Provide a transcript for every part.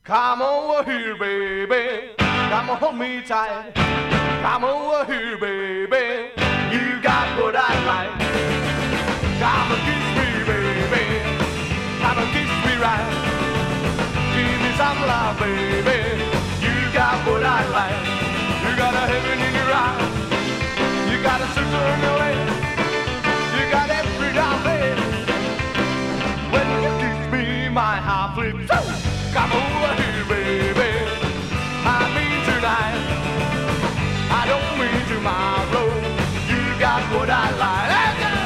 Come over here, baby. Come on, hold me tight. Come over here, baby. You got what I like. Come and kiss me, baby. Come and kiss me right. Give me some love, baby. You got what I like. You got a heaven in your eyes. You got a sister in your way. You got every damn thing. When you kiss me, my heart flips. Come over here, baby. I mean tonight. I don't mean tomorrow. You got what I like. Let's go!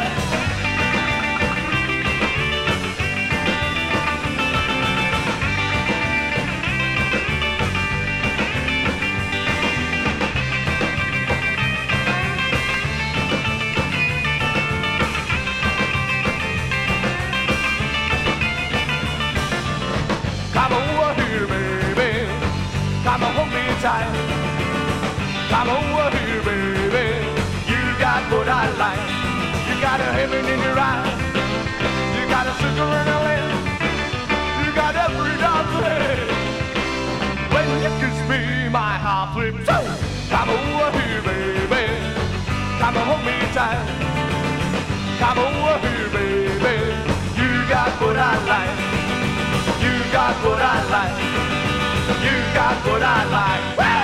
Come over here, baby. Come on, hold me tight. Come over here, baby. You got what I like. You got a heaven in your eyes. You got a sugar in your head. You got every darling. When you kiss me, my heart flips. Come over here, baby. Come on, hold me tight. Come over here, baby. You got what I like. You got what I like. You got what I like.